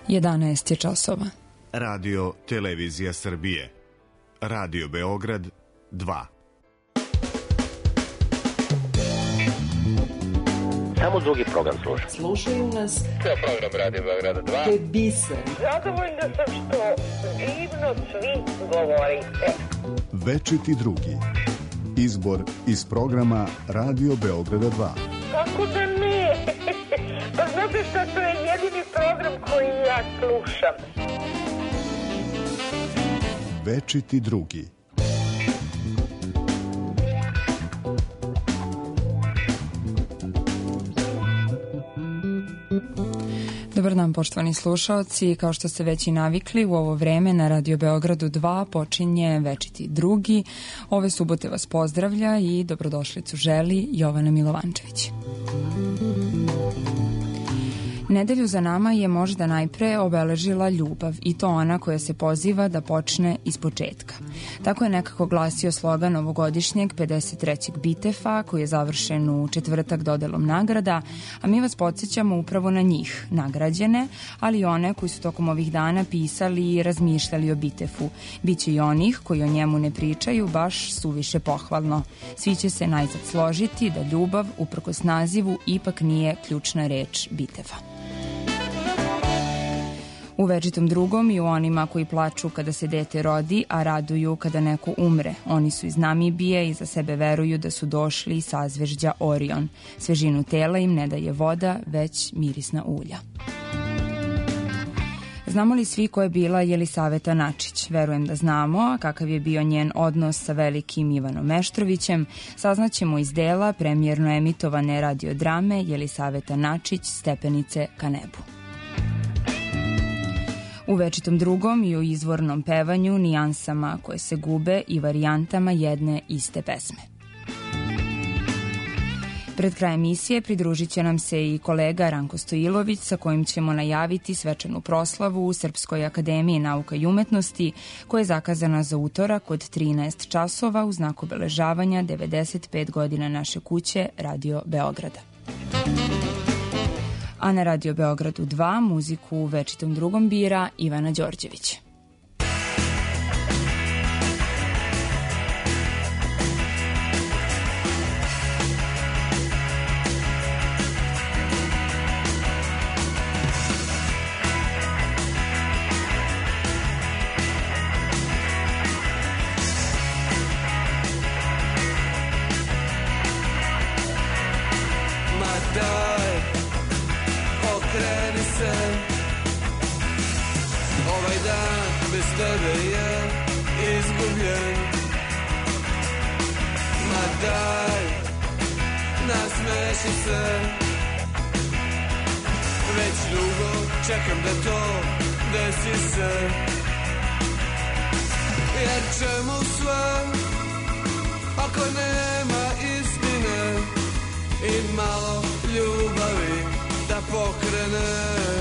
11 je časova. Radio Televizija Srbije. Radio Beograd 2. Samo drugi program slušaju. Slušaju nas. To je program Radio Beograda 2. To je biser. Zadovoljna sam što divno svi govorite. Večiti drugi. Izbor iz programa Radio Beograda 2. Kako da ne? Pa znate šta, to je jedini program koji ja slušam. Večiti drugi. Dobar dan, poštovani slušaoci. Kao što ste već i navikli, u ovo vreme na Radio Beogradu 2 počinje Večiti drugi. Ove subote vas pozdravlja i dobrodošlicu želi Jovana Milovančević. Nedelju za nama je možda najpre obeležila ljubav, i to ona koja se poziva da počne iz početka. Tako je nekako glasio slogan ovogodišnjeg 53. Bitefa, koji je završen u četvrtak dodelom nagrada, a mi vas podsjećamo upravo na njih, nagrađene, ali i one koji su tokom ovih dana pisali i razmišljali o Bitefu. Biće i onih koji o njemu ne pričaju baš suviše pohvalno. Svi će se najzad složiti da ljubav, uprkos nazivu, ipak nije ključna reč Bitefa. U Večitom drugom i u onima koji plaču kada se dete rodi, a raduju kada neko umre. Oni su iz Namibije i za sebe veruju da su došli iz sazvežđa Orion. Svežinu tela im ne daje voda, već mirisna ulja. Znamo li svi ko je bila Jelisaveta Načić? Verujem da znamo, a kakav je bio njen odnos sa velikim Ivanom Meštrovićem, saznaćemo iz dela premijerno emitovane radiodrame Jelisaveta Načić, Stepenice ka nebu. U Večitom drugom i u izvornom pevanju, nijansama koje se gube i varijantama jedne iste pesme. Pred kraj emisije pridružit će nam se i kolega Ranko Stojilović, sa kojim ćemo najaviti svečanu proslavu u Srpskoj akademiji nauka i umetnosti, koja je zakazana za utorak od 13 časova u znak obeležavanja 95 godina naše kuće Radio Beograda. A na Radio Beogradu 2 muziku u Večitom drugom bira Ivana Đorđević. Ovaj dan bez tebe je izgubljen. Ma daj, nasmeši se. Već dugo čekam da to desi se. Jer čemu sve ako nema istine i malo ljubavi da pokrene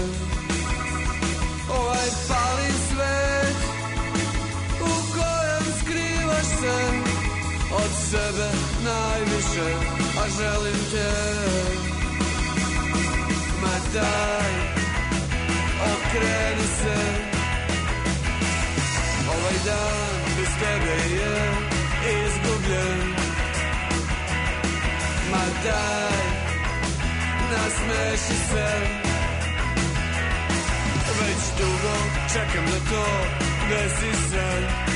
ovaj pali svet u kojem skrivaš se od sebe najviše, a želim te. Ma daj, okreni se. Ovaj dan bez tebe je izgubljen. Ma daj, nasmeši se. Već dugo čekam da to desi se.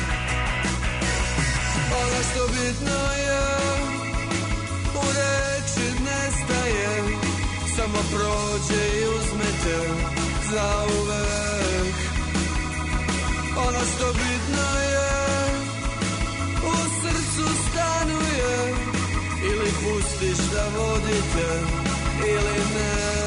Ono što bitno je u reči nestaje, samo prođe i uzmete zauvek. Ono što bitno je u srcu stanuje, ili pustiš da vodite ili ne.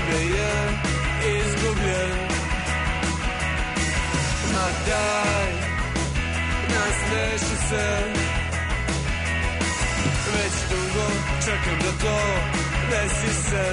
tebe je izgubljen. Ma daj, nasmeši se. Već dugo čekam da to desi se.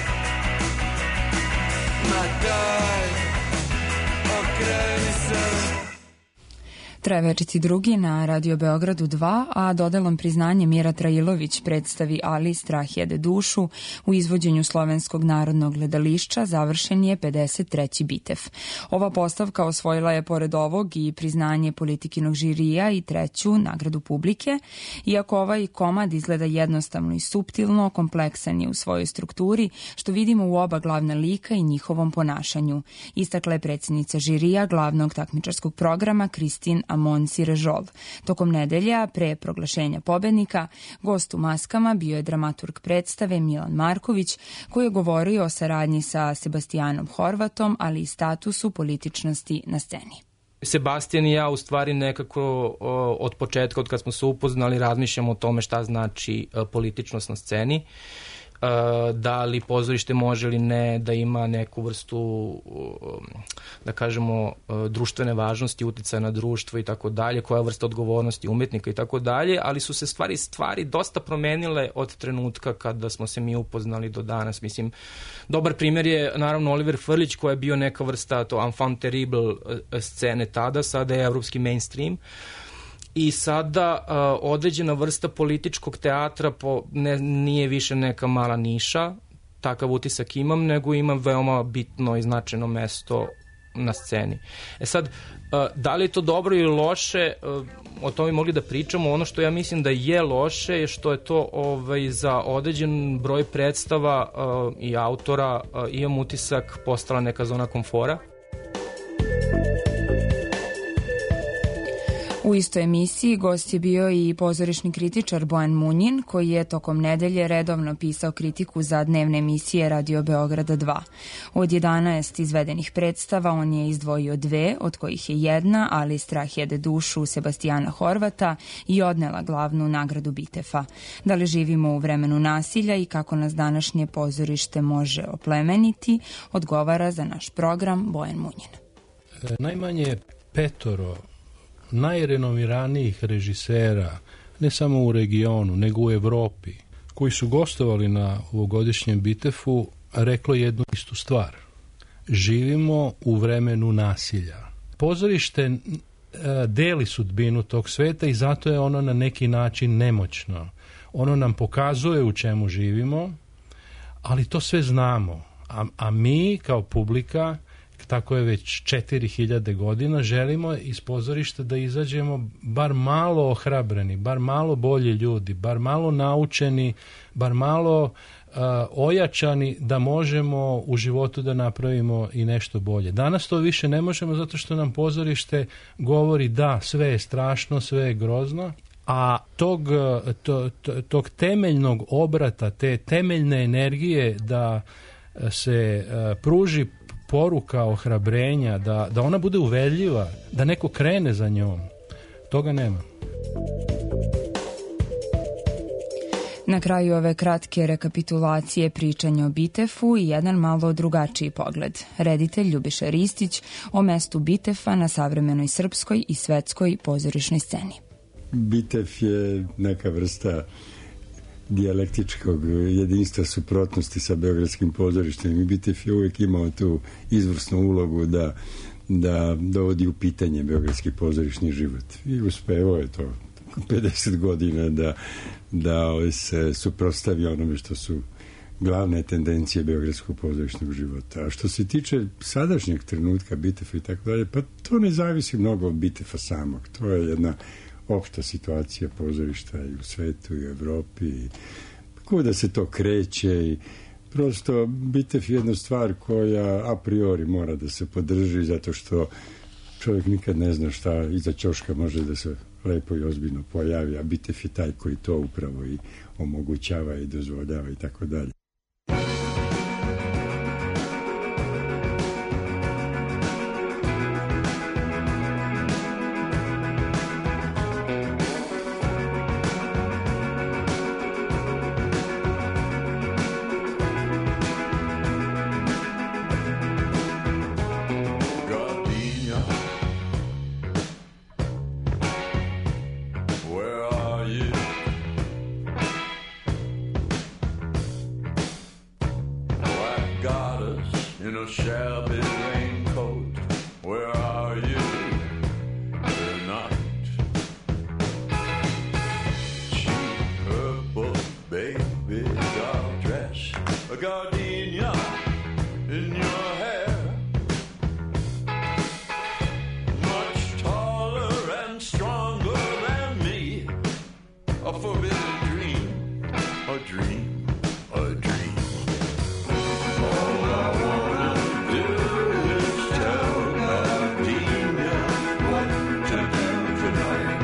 Ma daj, okreni se. Traje večiti drugi na Radio Beogradu 2, a dodelom priznanje Mira Trailović predstavi Ali strah jede dušu u izvođenju Slovenskog narodnog gledališća završen je 53. Bitev. Ova postavka osvojila je pored ovog i priznanje Politikinog žirija i 3. nagradu publike. Iako ovaj komad izgleda jednostavno i suptilno, kompleksan je u svojoj strukturi, što vidimo u oba glavna lika i njihovom ponašanju. Istakla je predsjednica žirija glavnog takmičarskog programa Kristin Amon Sirežov. Tokom nedelja, pre proglašenja pobednika, gost u maskama bio je dramaturg predstave Milan Marković, koji je govorio o saradnji sa Sebastijanom Horvatom, ali i statusu političnosti na sceni. Sebastijan i ja u stvari nekako od početka, od kad smo se upoznali, razmišljamo o tome šta znači političnost na sceni. Da li pozorište može ili ne da ima neku vrstu, da kažemo, društvene važnosti, uticaja na društvo i tako dalje, koja vrsta odgovornosti umetnika i tako dalje, ali su se stvari dosta promenile od trenutka kada smo se mi upoznali do danas. Mislim, dobar primjer je naravno Oliver Frljić, koja je bio neka vrsta to enfant terrible scene tada, sada je evropski mainstream. I sada određena vrsta političkog teatra nije više neka mala niša, takav utisak imam, nego imam veoma bitno i značajno mesto na sceni. Sad, da li je to dobro ili loše, o tome mogli da pričamo. Ono što ja mislim da je loše je što je to za određen broj predstava i autora, imam utisak, postala neka zona komfora. U istoj emisiji gost je bio i pozorišni kritičar Bojan Munjin, koji je tokom nedelje redovno pisao kritiku za dnevne emisije Radio Beograda 2. Od 11 izvedenih predstava on je izdvojio 2, od kojih je jedna, Ali strah jede dušu Sebastijana Horvata, i odnela glavnu nagradu Bitefa. Da li živimo u vremenu nasilja i kako nas današnje pozorište može oplemeniti, odgovara za naš program Bojan Munjin. Najmanje 5 najrenomiranijih režisera, ne samo u regionu, nego u Evropi, koji su gostovali na ovogodišnjem Bitefu, reklo jednu istu stvar. Živimo u vremenu nasilja. Pozorište deli sudbinu tog sveta i zato je ono na neki način nemoćno. Ono nam pokazuje u čemu živimo, ali to sve znamo. A mi kao publika, tako je već 4000 godina, želimo iz pozorišta da izađemo bar malo ohrabreni, bar malo bolji ljudi, bar malo naučeni, bar malo ojačani, da možemo u životu da napravimo i nešto bolje. Danas to više ne možemo zato što nam pozorište govori da, sve je strašno, sve je grozno, a tog temeljnog obrata, te temeljne energije da se pruži poruka ohrabrenja, da ona bude uverljiva, da neko krene za njom, toga nema. Na kraju ove kratke rekapitulacije pričanja o Bitefu i jedan malo drugačiji pogled. Reditelj Ljubiša Ristić o mestu Bitefa na savremenoj srpskoj i svetskoj pozorišnoj sceni. Bitef je neka vrsta dijalektičkog jedinstva, suprotnosti sa beogradskim pozorištem, i Bitef je uvijek imao tu izvrsnu ulogu da dovodi u pitanje beogradski pozorišni život. I uspevao je to 50 godina da se suprotstavi onome što su glavne tendencije beogradskog pozorišnog života. A što se tiče sadašnjeg trenutka Bitefa i tako dalje, pa to ne zavisi mnogo od Bitefa samog. To je jedna opšta situacija pozorišta i u svetu i u Evropi, i kuda se to kreće, i prosto Bitef je jedna stvar koja a priori mora da se podrži, zato što čovjek nikad ne zna šta iza ćoška može da se lepo i ozbiljno pojavi, a Bitef je taj koji to upravo i omogućava i dozvoljava i tako dalje. in a shabby raincoat. Where are you tonight? Cheap purple baby doll dress, a gardenia in your hair, much taller and stronger than me, a forbidden dream, a dream, a dream. All I wanna do is tell Gardenia what to do tonight.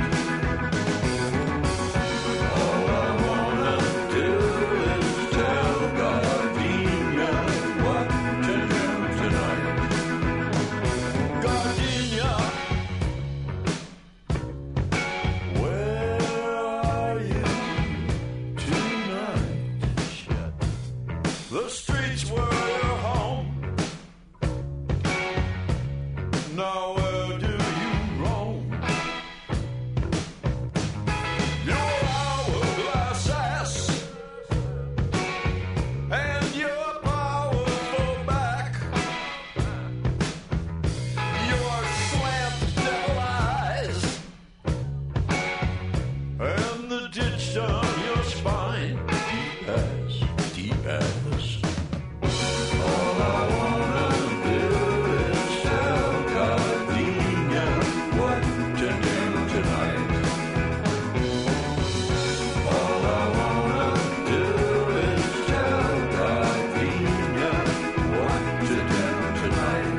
All I wanna do is tell Gardenia what to do tonight. Gardenia, where are you tonight? The streets were your home. Now where do you roam? Your hourglass ass and your powerful back, your slant devil eyes and the ditch on your spine, deep as. All I wanna do is tell Gardenia what to do tonight. All I wanna do is tell Gardenia what to do tonight.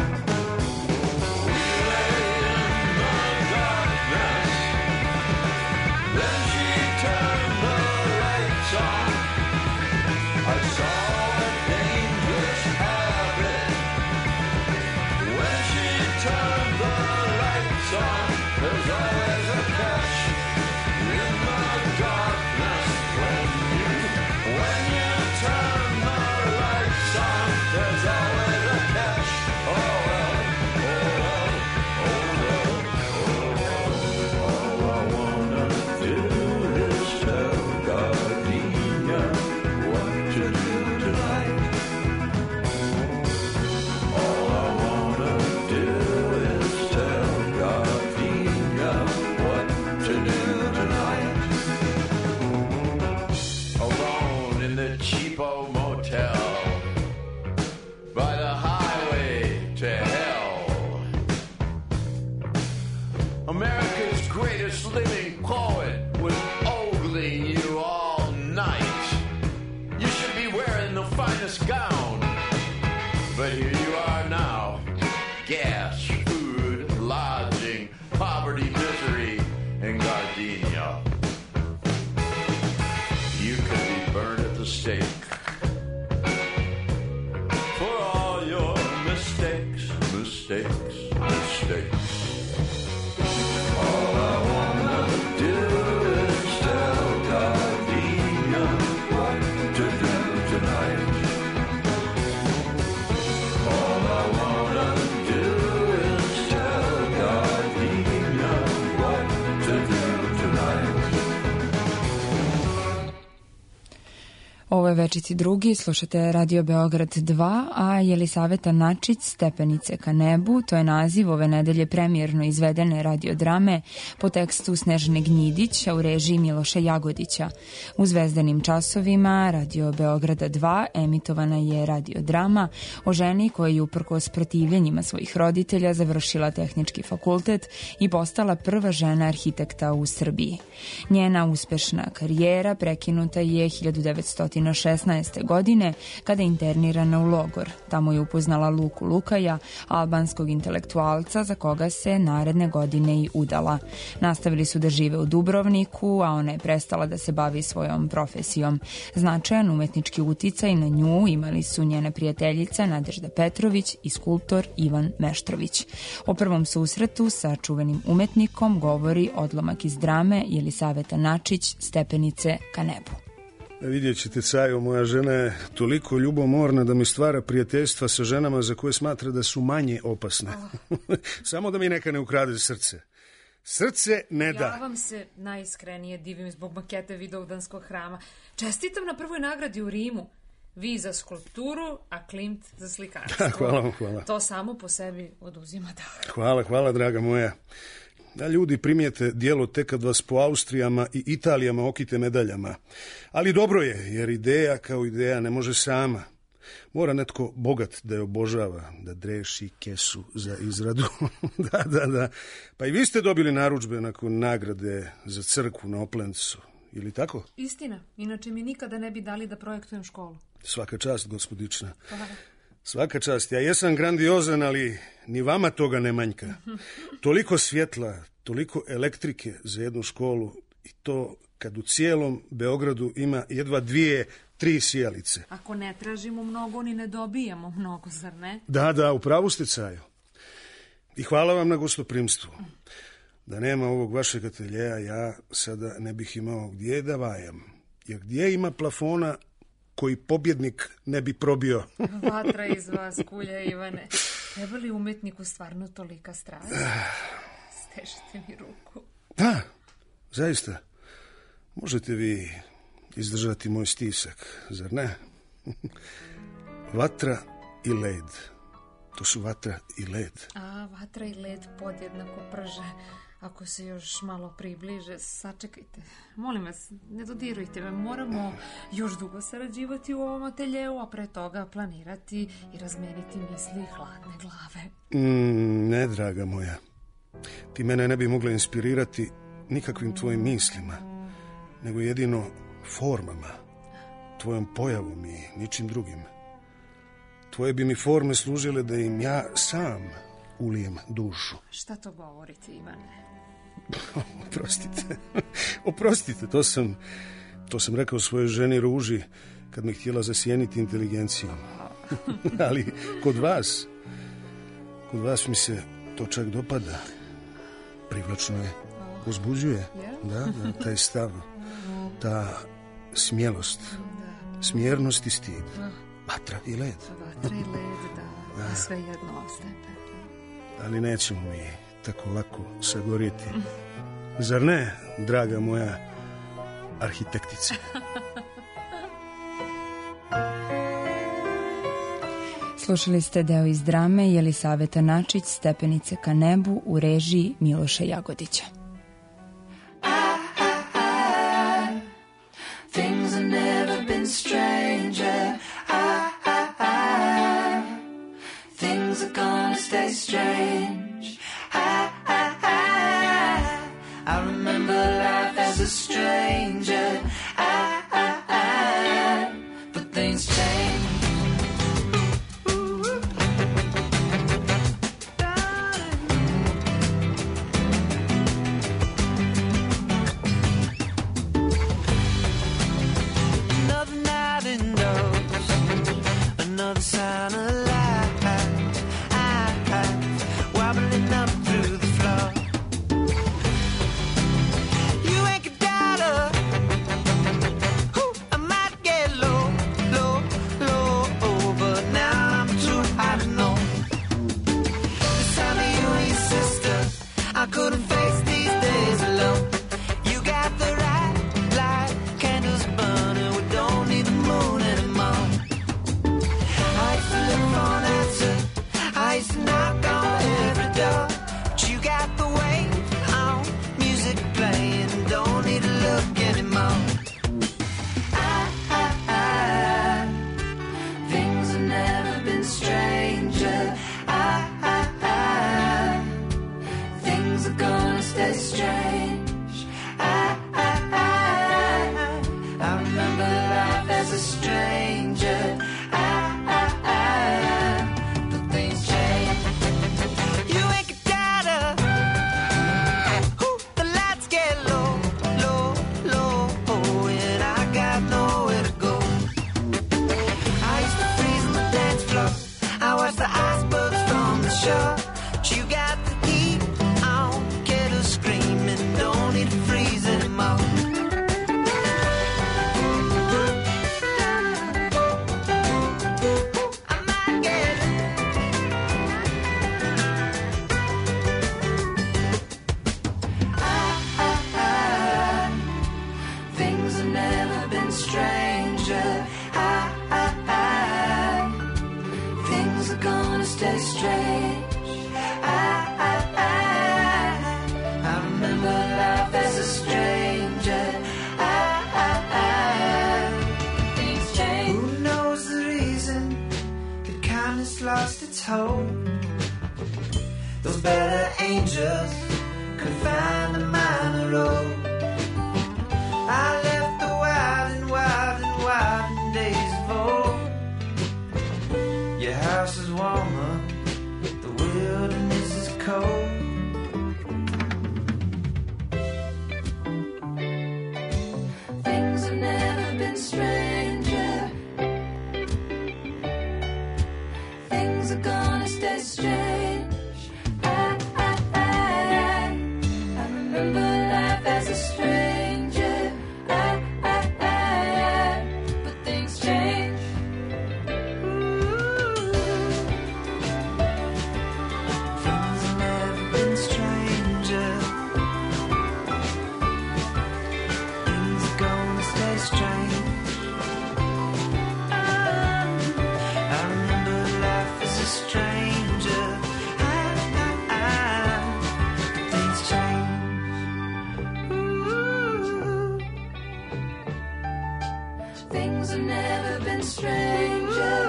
We lay in the darkness, then she turned the lights on. I saw a dangerous habit. When she turned the lights on, there's always a catch in the darkness. When you turn the lights on, there's always a catch. Oh well, oh well, oh well, oh well. All I wanna do is tell Gardenia what to do tonight. All I wanna do is tell Gardenia what to do tonight. Alone in the cheapo motel by the highway to hell, America's greatest living poet was ogling you all night. You should be wearing the finest gown, but here you are now. Gas, food, lodging, poverty, misery, and gardenia. You could be burned at the stake for all your mistakes. All I wanna do is tell Gardenia what to do tonight. All I wanna do is tell Gardenia what to do tonight. Ovo je Večiti drugi, slušate Radio Beograd 2, a Jelisaveta Načić, Stepenice ka nebu, to je naziv ove nedelje premijerno izvedene radiodrame po tekstu Snežane Gnjidić, a u režiji Miloša Jagodića. U zvezdanim časovima Radio Beograda 2 emitovana je radiodrama o ženi koja je uprkos protivljenjima svojih roditelja završila tehnički fakultet i postala prva žena arhitekta u Srbiji. Njena uspešna karijera prekinuta je 1916. godine kada je internirana u logor. Tamo je upoznala Luku Lukaja, albanskog intelektualca za koga se naredne godine i udala. Nastavili su da žive u Dubrovniku, a ona je prestala da se bavi svojom profesijom. Značajan umetnički uticaj na nju imali su njena prijateljica Nadežda Petrović i skulptor Ivan Meštrović. O prvom susretu sa čuvenim umetnikom govori odlomak iz drame Jelisaveta Načić, Stepenice ka nebu. Vidjet ćete, Cajo, moja žena je toliko ljubomorna da mi stvara prijateljstva sa ženama za koje smatra da su manje opasne. Samo da mi neka ne ukrade srce. Srce ne da. Ja vam se najiskrenije divim zbog makete Vidovdanskog hrama. Čestitam na prvoj nagradi u Rimu. Vi za skulpturu, a Klimt za slikarstvo. Hvala vam, hvala. To samo po sebi oduzima dah. Hvala, draga moja. Da ljudi primijete dijelo tek kad vas po Austrijama i Italijama okite medaljama. Ali dobro je, jer ideja kao ideja ne može sama. Mora netko bogat da je obožava, da dreši kesu za izradu. Da. Pa i vi ste dobili narudžbe nakon nagrade za crkvu na Oplencu, ili tako? Istina, inače mi nikada ne bi dali da projektujem školu. Svaka čast, gospodična. Hvala. Svaka čast. Ja jesam grandiozan, ali ni vama toga ne manjka. Toliko svjetla, toliko elektrike za jednu školu i to kad u cijelom Beogradu ima jedva 2-3 sijalice. Ako ne tražimo mnogo, ni ne dobijamo mnogo, zar ne? Da, u pravu ste, Cajo. I hvala vam na gostoprimstvu. Da nema ovog vašeg ateljeja, ja sada ne bih imao gdje da vajam. Jer gdje ima plafona koji pobjednik ne bi probio? Vatra iz vas, kulja Ivane. Treba li umetniku stvarno tolika strast? Stežite mi ruku. Da, zaista. Možete vi izdržati moj stisak, zar ne? Vatra i led. To su vatra i led. A vatra i led podjednako prže. Ako se još malo približe, sačekajte. Molim vas, ne dodirujte me. Moramo još dugo sarađivati u ovom ateljeu, a pre toga planirati i razmeniti misli hladne glave. Ne, draga moja. Ti mene ne bi mogla inspirirati nikakvim tvojim mislima, nego jedino formama, tvojom pojavom i ničim drugim. Tvoje bi mi forme služile da im ja sam ulijem dušu. Šta to govorite, Ivane? Oprostite, to sam rekao svojoj ženi Ruži kad me htjela zasjeniti inteligencijom. Ali kod vas mi se to čak dopada. Privlačno je, uzbuđuje. Da, taj stav, ta smjelost, smjernost i stid. Vatra i led. Vatra i led, da. Sve jedno ostaje. Ali nećemo mi tako lako sagoriti. Zar ne, draga moja arhitektice? Slušali ste deo iz drame Jelisaveta Načić, Stepenice ka nebu u režiji Miloša Jagodića. Things have never been stranger. Things are gonna stay strange. I remember life as a stranger. But things change. Another sign of life, wobbling up through the floor. You ain't a dollar. I might get low, but now I'm too high to know. The sound of you and your sister, I couldn't face these days alone. You got the right light, candles burning, we don't need the moon anymore. I used to knock on every door, but you got the wave on, music playing, don't need to look anymore. Things have never been stranger. Things are gonna stay strange. I remember life as a stranger. You got the heat on, kettle screaming, don't need to freeze anymore. I might get it. Things have never been stranger. stay strange. I remember life as a stranger. Things change. Who knows the reason that kindness lost its hold? Those better angels could find a minor road. I left the wild and wild and wild and days of old. Your house is warmer, the wilderness is cold. Things have never been stranger. Things are gonna stay strange. I remember life as a stranger. But things change. Things have never been stranger. Things are gonna stay strange. I remember life as a stranger. Things change. Things have never been stranger.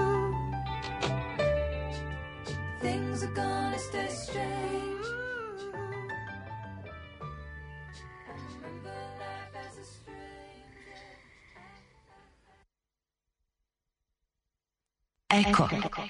Things are gonna stay strange. I remember life as a stranger. Eko.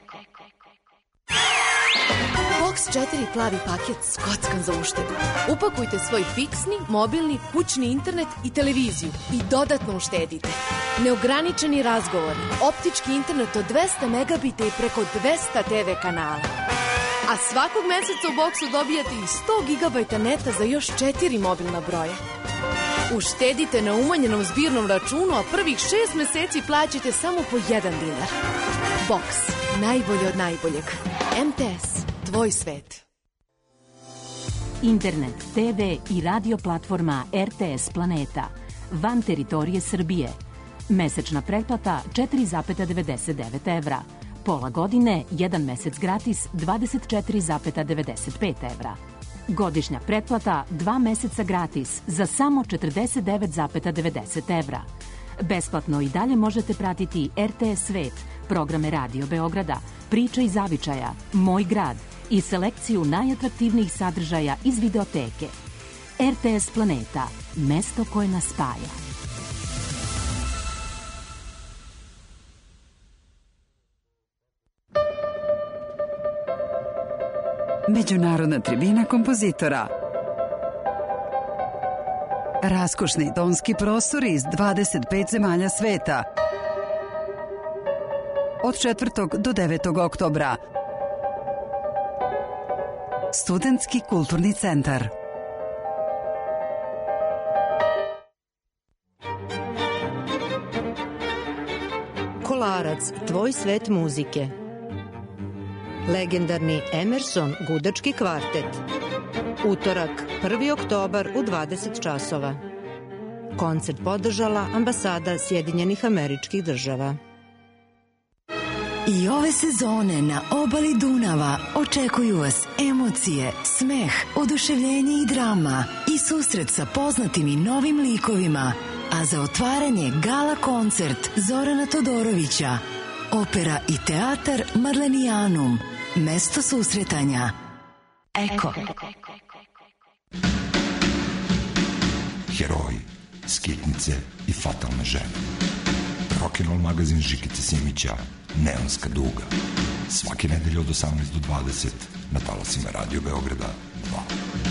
Box 4 plavi paket s kockan za uštedu. Upakujte svoj fiksni, mobilni, kućni internet i televiziju i dodatno uštedite. Neograničeni razgovori, optički internet od 200 megabita i preko 200 TV kanala. A svakog meseca u boksu dobijate i 100 gigabajta neta za još 4 mobilna broja. Uštedite na umanjenom zbirnom računu, a prvih 6 meseci plaćate samo po 1 dinar. Box. Najbolje od najboljeg. MTS. Tvoj svet. Internet, TV i radio platforma RTS Planeta. Van teritorije Srbije. Mesečna pretplata 4,99 evra. Pola godine, 1 mesec gratis 24,95 evra. Godišnja pretplata 2 meseca gratis za samo 49,90 evra. Besplatno i dalje možete pratiti RTS Svet, programe Radio Beograda, Priča iz zavičaja, Moj grad i selekciju najatraktivnijih sadržaja iz videoteke. RTS Planeta, mesto koje nas spaja. Međunarodna tribina kompozitora. Raskošni tonski prostori iz 25 zemalja sveta. Od 4. do 9. oktobra. Studentski kulturni centar. Kolarac, tvoj svet muzike. Legendarni Emerson gudački kvartet. Utorak, 1. oktobar u 20 časova. Koncert podržala Ambasada Sjedinjenih Američkih Država. I ove sezone na obali Dunava očekuju vas emocije, smeh, oduševljenje i drama i susret sa poznatim i novim likovima. A za otvaranje gala koncert Zorana Todorovića, opera i teatar Marlenijanum, mesto susretanja. Eko. Heroji, skitnice i fatalne žene. Rock'n'roll magazin Žikice Simića, Neonska duga. Svake nedelje od 18 do 20 na talasima Radio Beograda 2.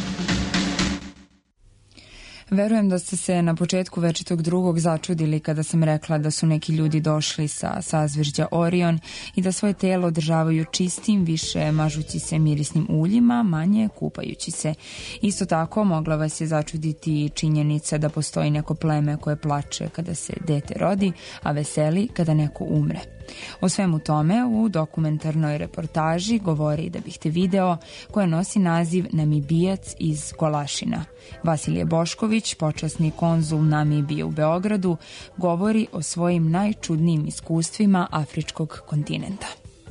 Verujem da ste se na početku večitog drugog začudili kada sam rekla da su neki ljudi došli sa sazvežđa Orion i da svoje telo održavaju čistim, više mažući se mirisnim uljima, manje kupajući se. Isto tako mogla vas je začuditi činjenica da postoji neko pleme koje plače kada se dete rodi, a veseli kada neko umre. O svemu tome u dokumentarnoj reportaži Govori da bih te video, koja nosi naziv Namibijac iz Kolašina. Vasilije Bošković, počasni konzul Namibije u Beogradu, govori o svojim najčudnijim iskustvima afričkog kontinenta.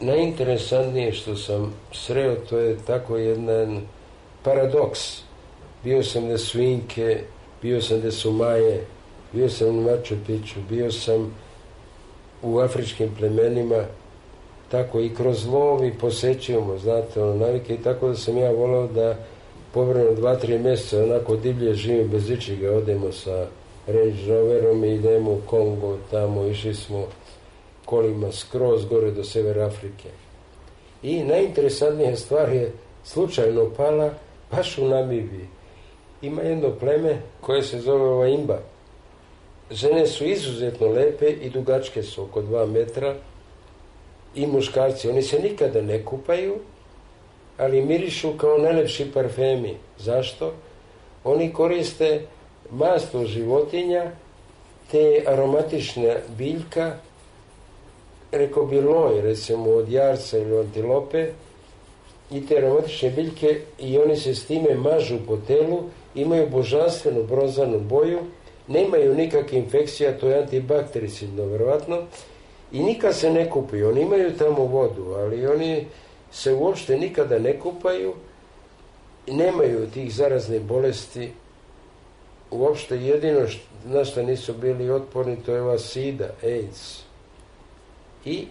najinteresantnije što sam sreo, to je tako jedan paradoks. Bio sam gde su Inke, bio sam gde su Maje, bio sam u Machu Picchu, bio sam u afričkim plemenima, tako i kroz lov i posećujemo, znate, navike, i tako da sam ja volao da povremeno 2-3 mjeseca onako divlje živim bez ičiga, odemo sa Range Roverom i idemo u Kongo, tamo išli smo kolima skroz gore do Severa Afrike. I najinteresantnija stvar je slučajno pala baš u Namibiji. Ima jedno pleme koje se zove Imba. Žene su izuzetno lepe i dugačke su, oko 2 metra, i muškarci. Oni se nikada ne kupaju, ali mirišu kao najlepši parfemi. Zašto? Oni koriste maslo životinja, te aromatična biljka, rekao bi loj, recimo od jarca ili antilope, i te aromatične biljke, i oni se s time mažu po telu, imaju božanstvenu bronzanu boju, nemaju nikakve infekcija, to je antibaktericidno verovatno, i nikad se ne kupaju. Oni imaju tamo vodu, ali oni se uopšte nikada ne kupaju, nemaju tih zaraznih bolesti, uopšte jedino na što nisu bili otporni, to je ova SIDA, AIDS. I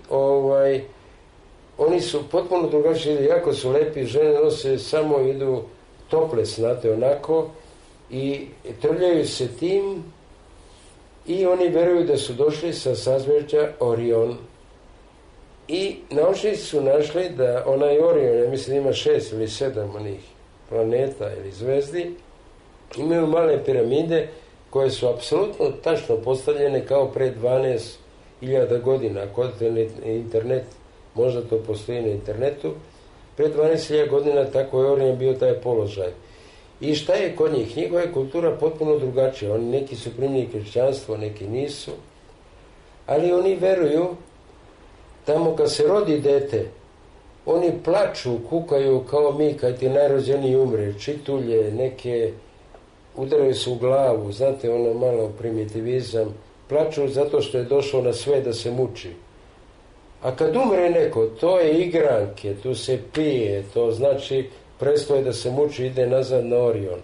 oni su potpuno drugačiji, jako su lepi, žene nose samo idu tople, znate, onako, i trljaju se tim, i oni veruju da su došli sa sazvežđa Orion. I naučnici su našli da onaj Orion, ja mislim ima 6 ili 7 onih planeta ili zvezdi, imaju male piramide koje su apsolutno tačno postavljene kao pre 12.000 godina. Ako odete internet, možda to postoji na internetu, pre 12.000 godina tako je Orion bio taj položaj. I šta je kod njih? Njegova je kultura potpuno drugačija. Oni neki su primili kršćanstvo, neki nisu. Ali oni veruju, tamo kad se rodi dete, oni plaču, kukaju kao mi kad ti najrođeniji umre, čitulje, neke, udaraju se u glavu, znate, ono malo primitivizam, plaču zato što je došao na sve da se muči. A kad umre neko, to je igranke, tu se pije, to znači prestao je da se muči, ide nazad na Orion.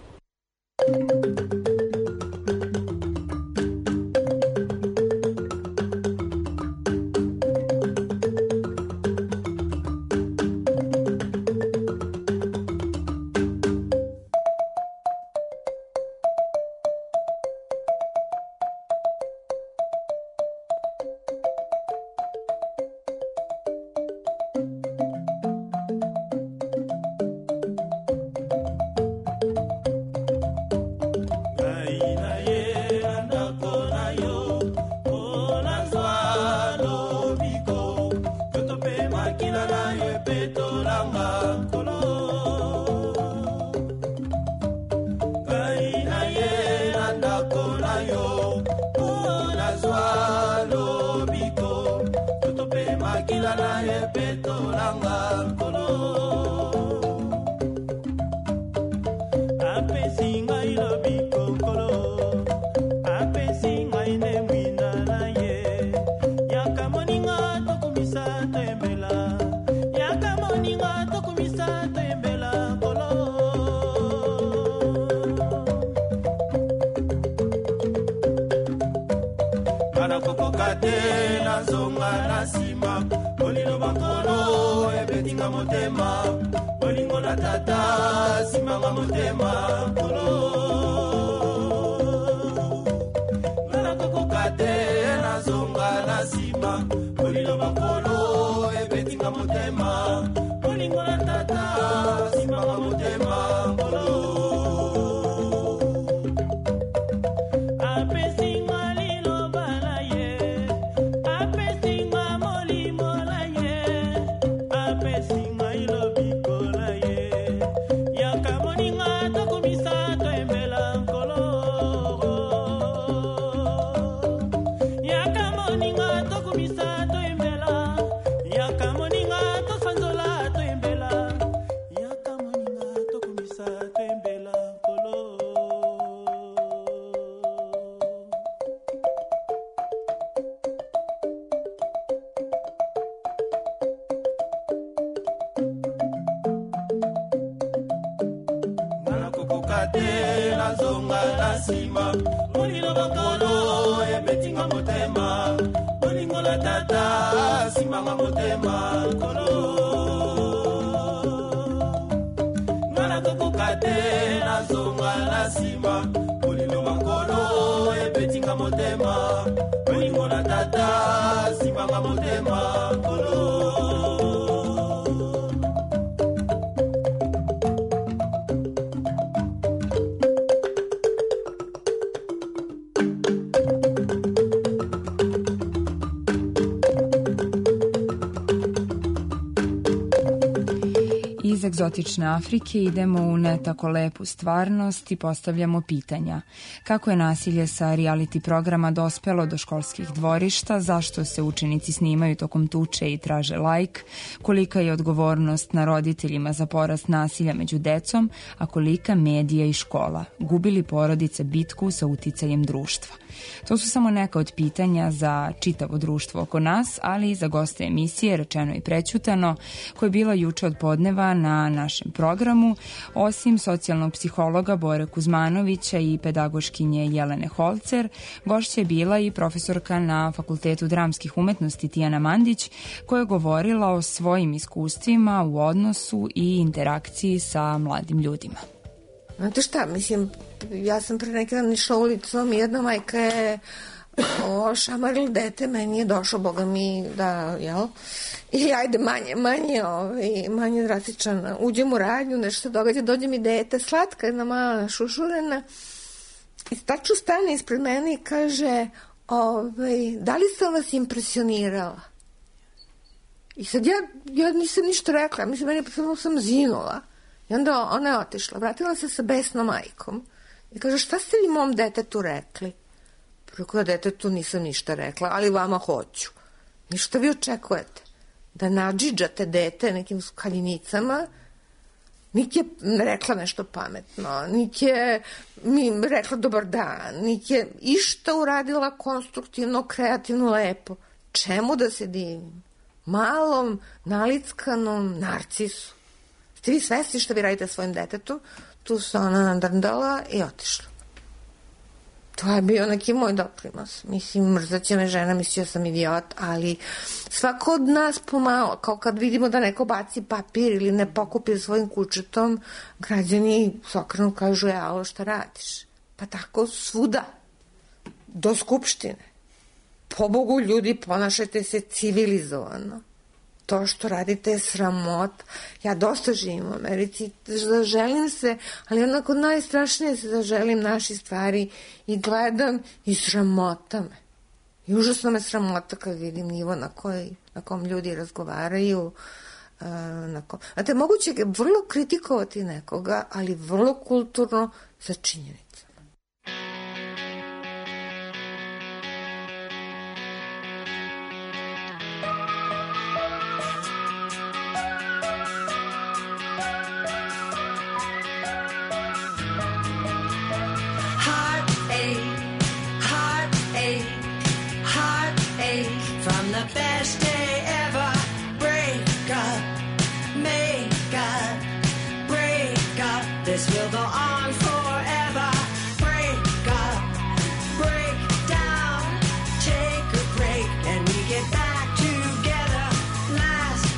Yakamoninga to fanzo nazonga na nsima molilo bakolo ebetinga motema bolingo la tata simanga motema kolo ngana kokoka te nazonga na nsima molilo bakolo ebetinga motema bolingo la tata simanga motema kolo Iz egzotične Afrike idemo u ne tako lepu stvarnost i postavljamo pitanja. Kako je nasilje sa reality programa dospelo do školskih dvorišta, zašto se učenici snimaju tokom tuče i traže like, kolika je odgovornost na roditeljima za porast nasilja među decom, a kolika medija i škola, gubili porodice bitku sa uticajem društva. To su samo neka od pitanja za čitavo društvo oko nas, ali i za goste emisije Rečeno i prećutano, koja je bila juče od podneva na našem programu. Osim socijalnog psihologa Bore Kuzmanovića i pedagoškinje Jelene Holcer, gošća je bila i profesorka na Fakultetu dramskih umetnosti Tijana Mandić, koja je govorila o svojim iskustvima u odnosu i interakciji sa mladim ljudima. Znate šta, mislim, ja sam pre neki dan išla ulicom i jedna majka je šamarila dete, meni je došlo, boga mi, da, jel? I ajde, manje drastičan. Uđem u radnju, nešto se događa, dođe mi dete, slatka, jedna mala šušurena, i tačno stane ispred mene i kaže, da li sam vas impresionirala? I sad ja nisam ništa rekla, mislim, meni sam zinula. I onda ona je otišla, vratila se sa besnom majkom i kaže, šta ste li mom detetu rekli? Preko detetu nisam ništa rekla, ali vama hoću. Ništa vi očekujete? Da nadžiđate dete nekim skaljinicama? Niti je rekla nešto pametno, niti je mi rekla dobar dan, niti je išta uradila konstruktivno, kreativno, lepo. Čemu da se divim? Malom, nalickanom narcisu. Ste vi svesni što vi radite svojim detetu? Tu se ona nadrndala i otišla. To je bio neki moj doprinos. Mislim, mrzaće me žena, mislio sam idiot, ali svako od nas pomalo, kao kad vidimo da neko baci papir ili ne pokupi svojim kućetom, građani s okrenu kažu, alo, šta radiš? Pa tako svuda. Do skupštine. Pobogu ljudi, ponašajte se civilizovano. To što radite je sramot. Ja dosta živim u Americi, zaželim se, ali onako najstrašnije se zaželim naših stvari i gledam i sramota me. I užasno me sramota kad vidim nivo na kom ljudi razgovaraju. Znate, moguće je vrlo kritikovati nekoga, ali vrlo kulturno za činjenicu. This will go on forever. Break up, break down, take a break, and we get back together. Last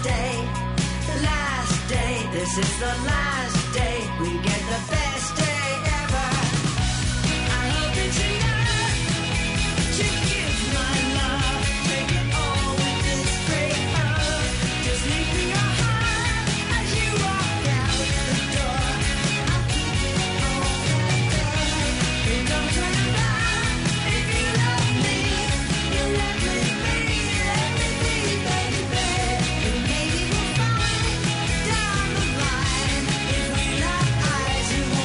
day, this is the last day. We get the best day ever. I hope that you know to give my love, take it all with this great love. Just leave me your heart as you walk out the door. Don't turn around if you love me. You let me be, baby. And maybe we'll find down the line if we lock eyes and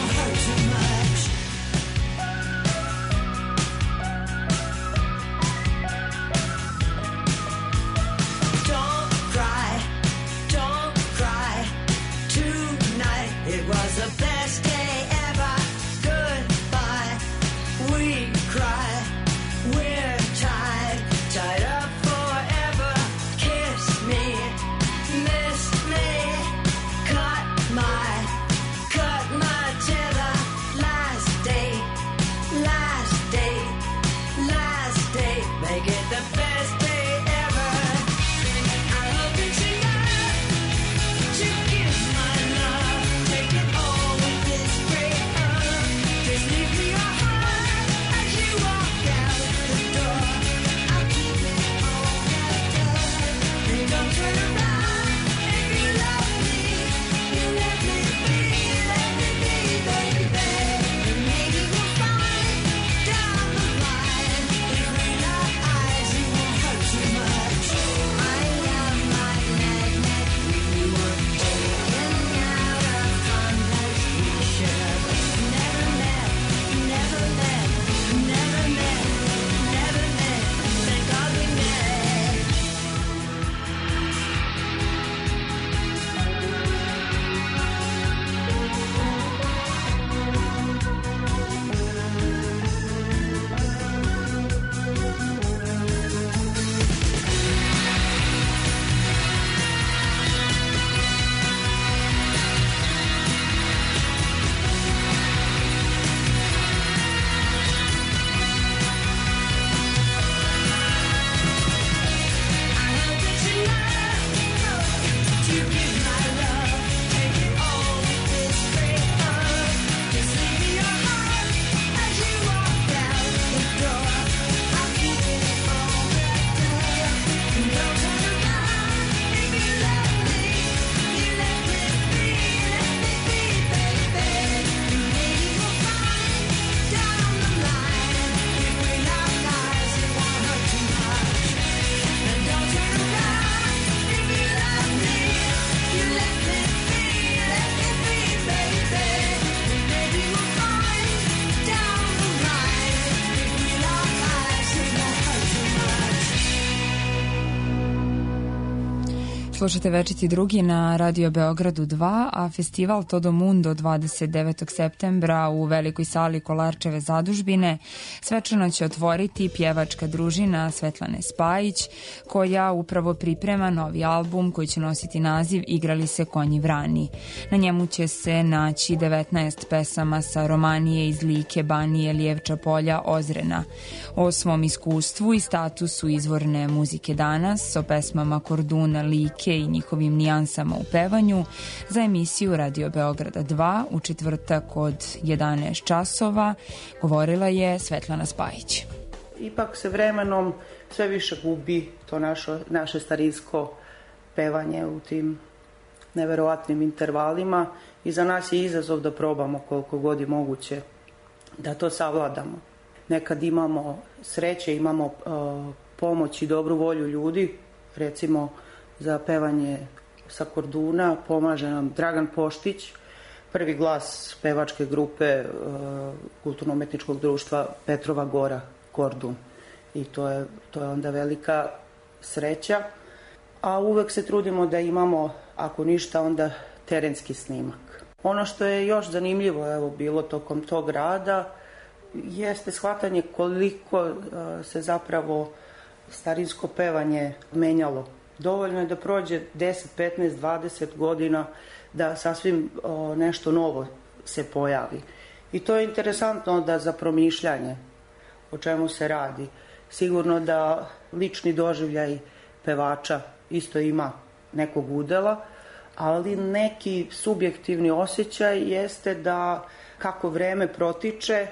Slušate Večiti drugi na Radio Beogradu 2, a festival Todo Mundo 29. septembra u velikoj sali Kolarčeve zadužbine svečano će otvoriti pjevačka družina Svetlane Spajić, koja upravo priprema novi album koji će nositi naziv Igrali se konji vrani. Na njemu će se naći 19 pesama sa Romanije, iz Like, Banije, Lijevča polja, Ozrena. O svom iskustvu i statusu izvorne muzike danas, o pesmama Korduna, Like i njihovim nijansama u pevanju, za emisiju Radio Beograda 2 u četvrtak od 11 časova govorila je Svetlana Spajić. Ipak se vremenom sve više gubi to naše starinsko pevanje u tim neverovatnim intervalima i za nas je izazov da probamo koliko god je moguće da to savladamo. Nekad imamo sreće, imamo pomoć i dobru volju ljudi, recimo za pevanje sa Korduna pomaže nam Dragan Poštić, prvi glas pevačke grupe Kulturno-umetničkog društva Petrova Gora Kordun. I to je onda velika sreća. A uvek se trudimo da imamo, ako ništa, onda terenski snimak. Ono što je još zanimljivo bilo tokom tog rada jeste shvatanje koliko se zapravo starinsko pevanje menjalo. Dovoljno je da prođe 10, 15, 20 godina da sasvim nešto novo se pojavi. I to je interesantno da za promišljanje o čemu se radi. Sigurno da lični doživljaj pevača isto ima nekog udela, ali neki subjektivni osjećaj jeste da kako vreme protiče,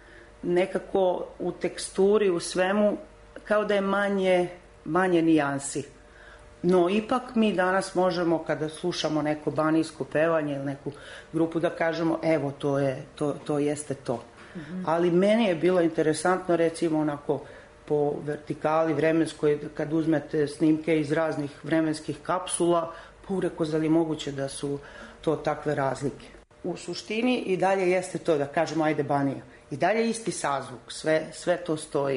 nekako u teksturi, u svemu, kao da je manje nijansi. No, ipak mi danas možemo, kada slušamo neko banijsko pevanje ili neku grupu, da kažemo, evo, to jeste to. Ali meni je bilo interesantno, recimo, onako, po vertikali vremenskoj, kad uzmete snimke iz raznih vremenskih kapsula, reko, zali moguće da su to takve razlike. U suštini i dalje jeste to, da kažemo, ajde Banija. I dalje isti sazvuk, sve to stoji.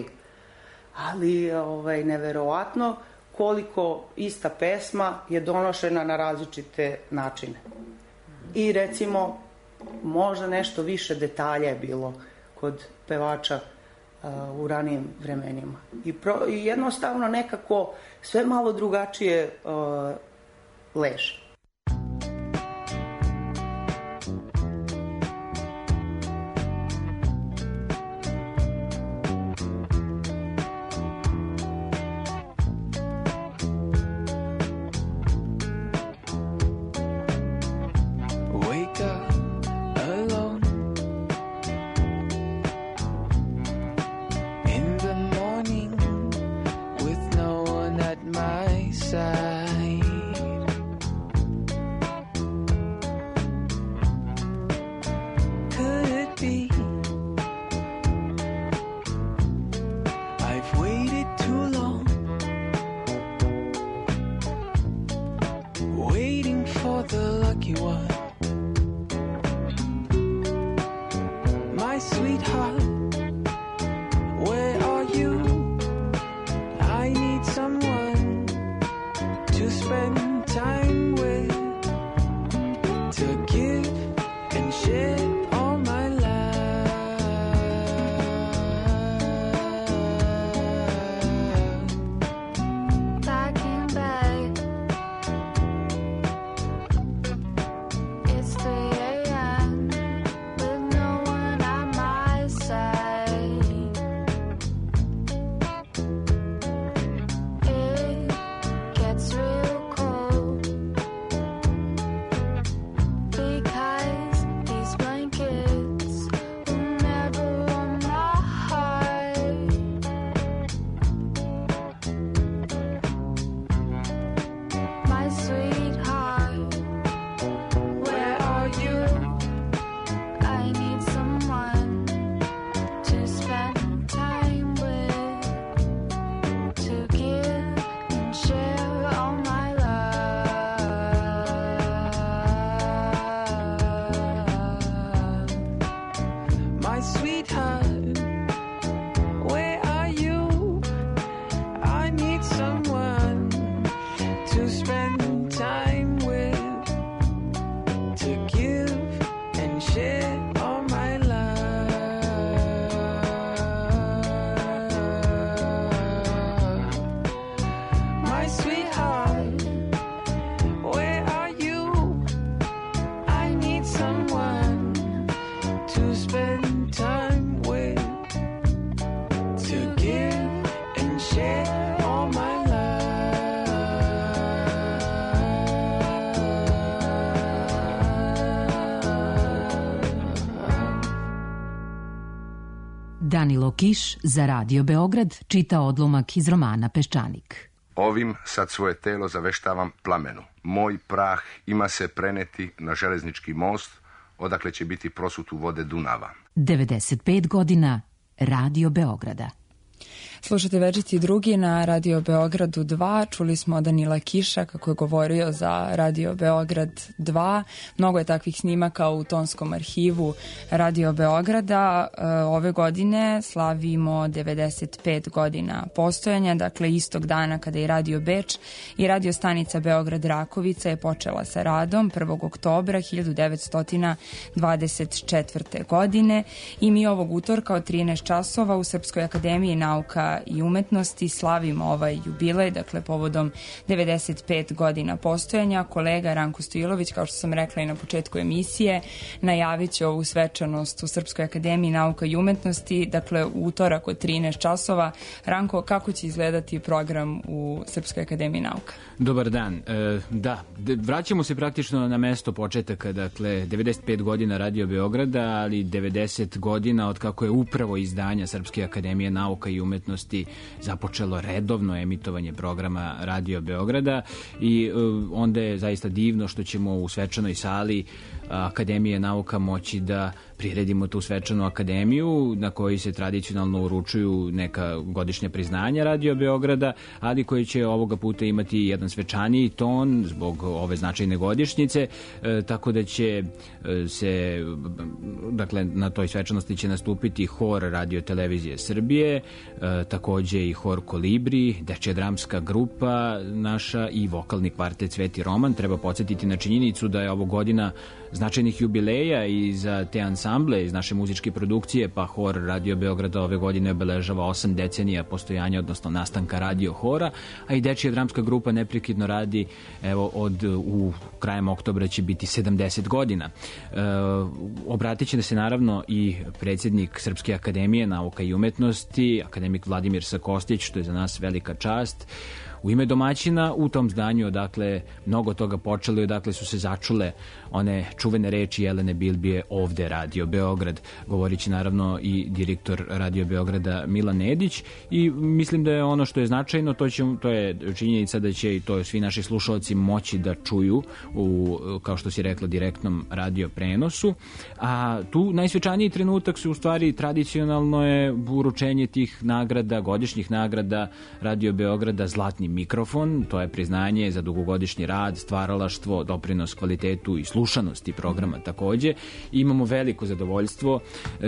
Ali neverovatno koliko ista pesma je donošena na različite načine. I recimo, možda nešto više detalja je bilo kod pevača u ranijim vremenima. I jednostavno nekako sve malo drugačije leže. It's 3 a.m. with no one at my side. Danilo Kiš za Radio Beograd čita odlomak iz romana Peščanik. Ovim sad svoje telo zaveštavam plamenu. Moj prah ima se preneti na železnički most, odakle će biti prosut u vode Dunava. 95 godina Radio Beograda. Slušate Večiti drugi na Radio Beogradu 2. Čuli smo Danila Kiša kako je govorio za Radio Beograd 2. Mnogo je takvih snimaka u tonskom arhivu Radio Beograda. Ove godine slavimo 95 godina postojanja, dakle istog dana kada i Radio Beč i radio stanica Beograd Rakovica je počela sa radom 1. oktobra 1924. godine i mi ovog utorka od 13 časova u Srpskoj akademiji nauka i umetnosti slavimo ovaj jubilej, dakle povodom 95 godina postojanja. Kolega Ranko Stojilović, kao što sam rekla i na početku emisije, najavit će ovu svečanost u Srpskoj akademiji nauka i umetnosti, dakle u utorak od 13 časova. Ranko, kako će izgledati program u Srpskoj akademiji nauka? Dobar dan. Da, vraćamo se praktično na mesto početaka, dakle 95 godina Radio Beograda, ali 90 godina od kako je upravo izdanja Srpske akademije nauka i umetnosti započelo redovno emitovanje programa Radio Beograda i onda je zaista divno što ćemo u svečanoj sali Akademije nauka moći da priredimo tu svečanu akademiju na kojoj se tradicionalno uručuju neka godišnja priznanja Radio Beograda, ali koji će ovoga puta imati jedan svečaniji ton zbog ove značajne godišnjice, tako da će se, dakle, na toj svečanosti će nastupiti hor Radio televizije Srbije, takođe i hor Kolibri, dečja dramska grupa naša i vokalni kvartet Sveti Roman. Treba podsjetiti na činjenicu da je ovo godina značajnih jubileja i za te ansamble iz naše muzičke produkcije, pa hor Radio Beograda ove godine obeležava 8 decenija postojanja, odnosno nastanka radio hora, a i dečja dramska grupa neprekidno radi, evo, u krajem oktobra će biti 70 godina. Obratit će se naravno i predsjednik Srpske akademije nauka i umetnosti, akademik Vladimir Sakostić, što je za nas velika čast. U ime domaćina u tom zdanju, dakle, mnogo toga počelo i odakle su se začule one čuvene reči Jelene Bilbije ovde Radio Beograd. Govorit će naravno i direktor Radio Beograda Milan Nedić i mislim da je ono što je značajno, to je činjenica da će i to svi naši slušalci moći da čuju u, kao što si rekla, direktnom radio prenosu. A tu najsvečaniji trenutak su u stvari tradicionalno je uručenje tih nagrada, godišnjih nagrada Radio Beograda Zlatni mikrofon. To je priznanje za dugogodišnji rad, stvaralaštvo, doprinos kvalitetu i slušanosti programa takođe. Imamo veliko zadovoljstvo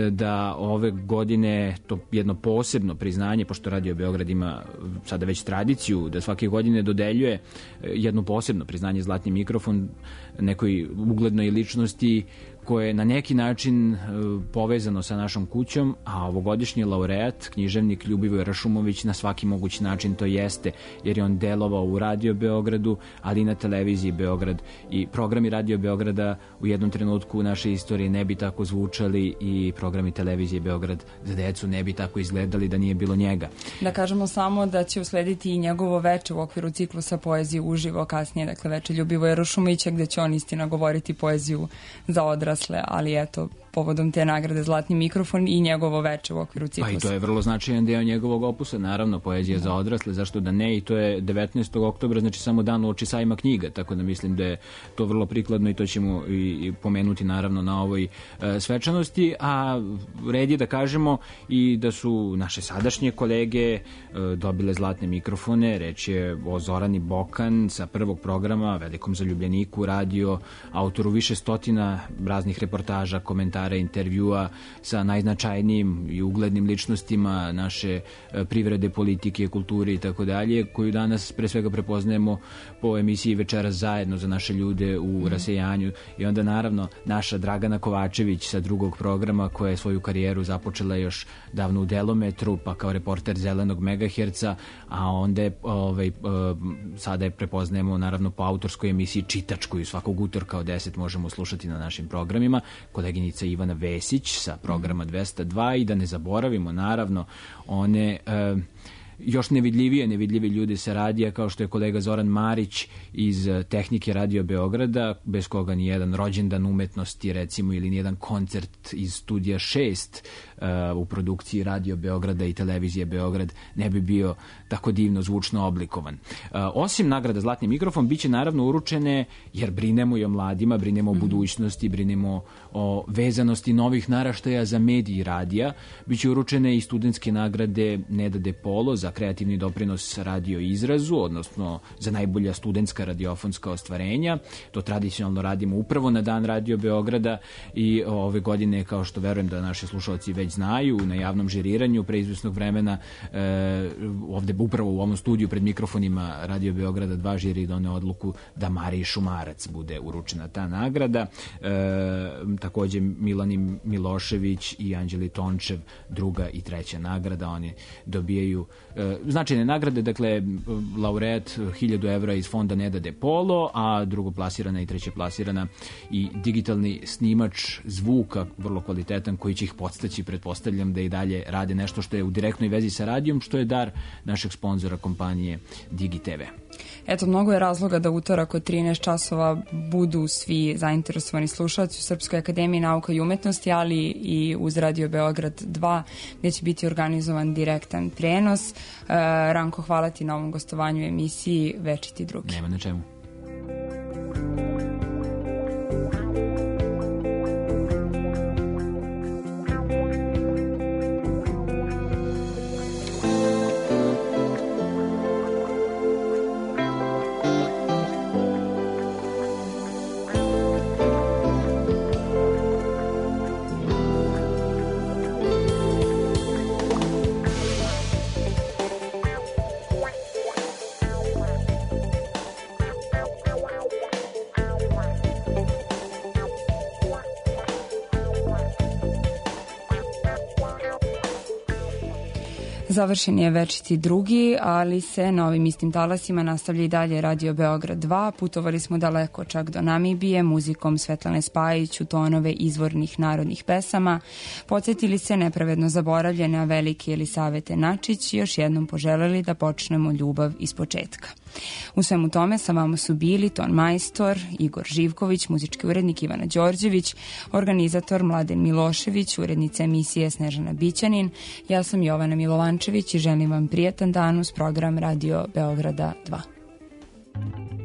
da ove godine to jedno posebno priznanje, pošto Radio Beograd ima sada već tradiciju da svake godine dodeljuje jedno posebno priznanje Zlatni mikrofon nekoj uglednoj ličnosti koje je na neki način povezano sa našom kućom, a ovogodišnji laureat, književnik Ljubivoj Rašumović, na svaki mogući način to jeste, jer je on delovao u Radio Beogradu, ali i na televiziji Beograd, i programi Radio Beograda u jednom trenutku u našoj istoriji ne bi tako zvučali i programi televizije Beograd za decu ne bi tako izgledali da nije bilo njega. Da kažemo samo da će uslediti i njegovo veče u okviru ciklusa poezije uživo kasnije, dakle veče Ljubivoja Rašumovića, gde će on istina govoriti poeziju za odrasle, ali eto, povodom te nagrade Zlatni mikrofon i njegovo veče u okviru ciklusa. Pa i to je vrlo značajan deo njegovog opusa, naravno, poezija za odrasle, zašto da ne, i to je 19. oktobra, znači samo dan uoči sajma knjiga, tako da mislim da je to vrlo prikladno i to ćemo i pomenuti naravno na ovoj svečanosti, a red je da kažemo i da su naše sadašnje kolege dobile zlatne mikrofone. Reč je o Zorani Bokan sa prvog programa, velikom zaljubljeniku radio, autoru više stotina raznih reportaža, komentara, intervjua sa najznačajnijim i uglednim ličnostima naše privrede, politike, kulture i tako dalje, koju danas pre svega prepoznajemo po emisiji Večeras zajedno za naše ljude u rasejanju. I onda naravno naša Dragana Kovačević sa drugog programa, koja je svoju karijeru započela još davno u Delometru, pa kao reporter Zelenog megaherca, a onda je, sada je prepoznajemo naravno po autorskoj emisiji Čitač, koju svakog utorka od 10 možemo slušati na našim programima, koleginica Ivana Vesić sa programa 202, i da ne zaboravimo naravno one još nevidljivi ljudi sa radija, kao što je kolega Zoran Marić iz Tehnike Radio Beograda, bez koga ni jedan rođendan umetnosti, recimo, ili nijedan koncert iz Studija 6 u produkciji Radio Beograda i Televizije Beograd ne bi bio tako divno zvučno oblikovan. Osim nagrada Zlatni mikrofon, bit će naravno uručene, jer brinemo i o mladima, brinemo o budućnosti, brinemo o vezanosti novih naraštaja za mediji radija. Biće uručene i studentske nagrade Neda De Polo za kreativni doprinos radio izrazu, odnosno za najbolja studentska radiofonska ostvarenja. To tradicionalno radimo upravo na Dan Radio Beograda i ove godine, kao što verujem da naši slušalci već znaju, na javnom žiriranju pre izvesnog vremena ovde upravo u ovom studiju pred mikrofonima Radio Beograda 2 žiri doneo odluku da Mariji Šumarac bude uručena ta nagrada. Takođe Milani Milošević i Anđeli Tončev druga i treća nagrada. Oni dobijaju značajne nagrade, dakle laureat 1000 evra iz fonda Neda De Polo, a drugoplasirana i trećeplasirana i digitalni snimač zvuka, vrlo kvalitetan, koji će ih podstaći, pretpostavljam, da i dalje rade nešto što je u direktnoj vezi sa radijom, što je dar našeg sponzora kompanije DigiTV. Eto, mnogo je razloga da utorak od 13 časova budu svi zainteresovani slušalci u Srpskoj akademiji nauka i umetnosti, ali i uz Radio Beograd 2, gde će biti organizovan direktan prenos. Ranko, hvala ti na ovom gostovanju u emisiji Večiti drugi. Nema na čemu. Završen je Večiti drugi, ali se na ovim istim talasima nastavlja i dalje Radio Beograd 2. Putovali smo daleko, čak do Namibije, muzikom Svetlane Spajić u tonove izvornih narodnih pesama. Podsjetili se nepravedno zaboravljene, a velike Jelisavete Načić i još jednom poželeli da počnemo ljubav iz početka. U svemu tome sa vama su bili ton majstor Igor Živković, muzički urednik Ivana Đorđević, organizator Mladen Milošević, urednica emisije Snežana Bićanin. Ja sam Jovana Milovančević i želim vam prijatan dan uz program Radio Beograda 2.